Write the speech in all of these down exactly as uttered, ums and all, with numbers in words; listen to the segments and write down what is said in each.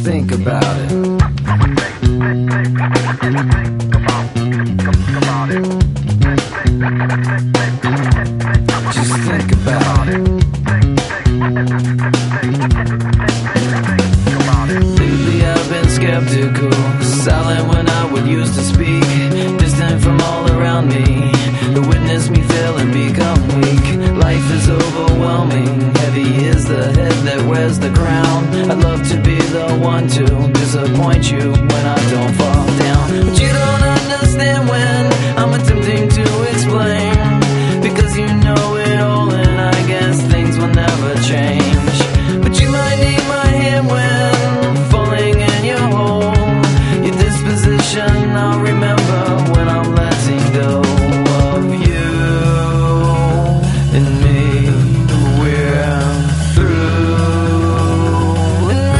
think about it. Just think about it. Lately I've been skeptical, silent when I would used to speak, distant from all around me, to witness me fail and become weak. Life is overwhelming, heavy is the head that wears the crown. I'd love to be the one to disappoint you when I don't fall down, but you don't understand when I'm attempting to explain, because you know it all and I guess things will never change. But you might need my hand when falling in your hole. Your disposition I'll remember when I'm letting go of you and me. We're through and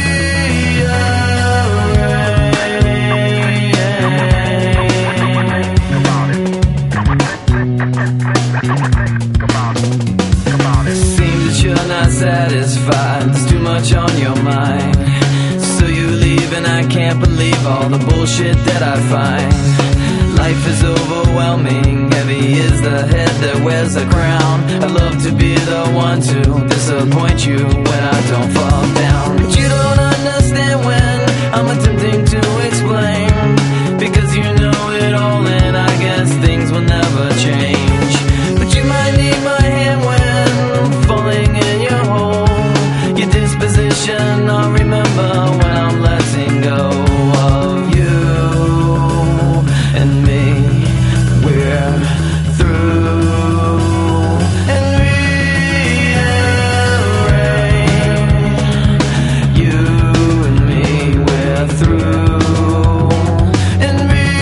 seems that you're not satisfied, there's too much on your mind, so you leave and I can't believe all the bullshit that I find. Life is overwhelming, heavy is the head that wears the crown. I'd love to be the one to disappoint you when I don't fall down, but you don't understand when I'm attempting to explain, because you know it all and I guess things will never change. But you might need my hand when falling in your hole. Your disposition I'll remember when I'm letting go of you and me. We're through and rearrange. You and me, we're through and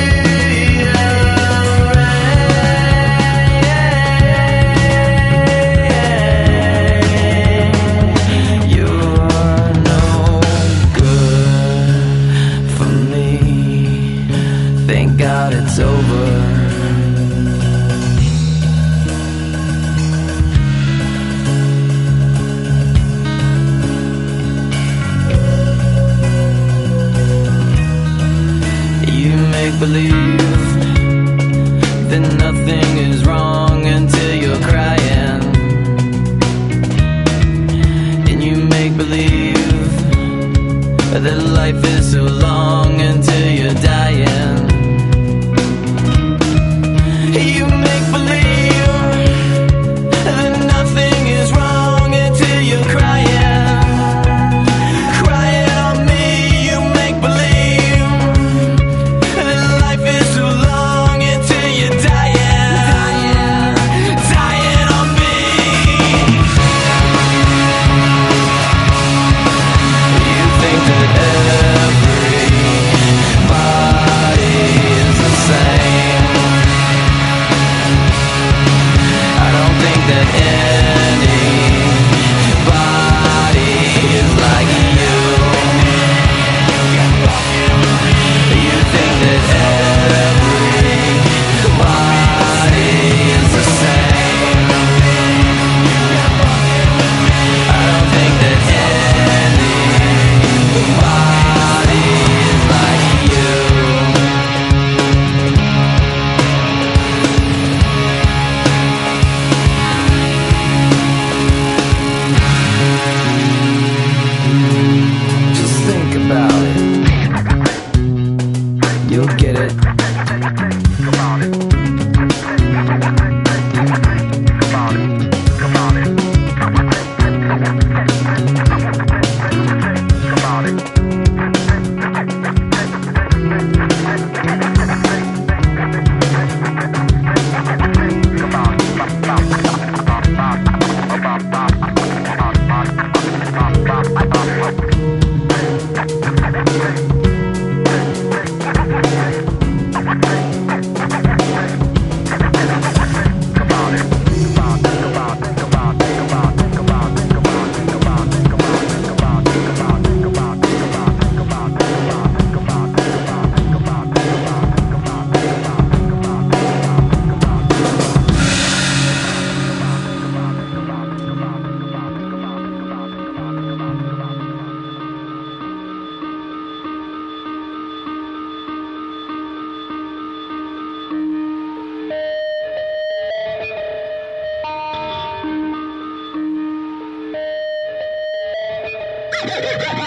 rearrange. You're no good for me. Thank God it's over. You make believe that nothing is wrong until you're crying, and you make believe that life is so long until you're dying. You make believe that nothing is wrong until you're crying, crying on me. You make believe that life is so long until you're dying, dying on me. You think that everybody is the same. I don't think that anybody is like you. You think that everybody is the same. I don't think that anybody is like you. Just think about it. You'll get it. Bye.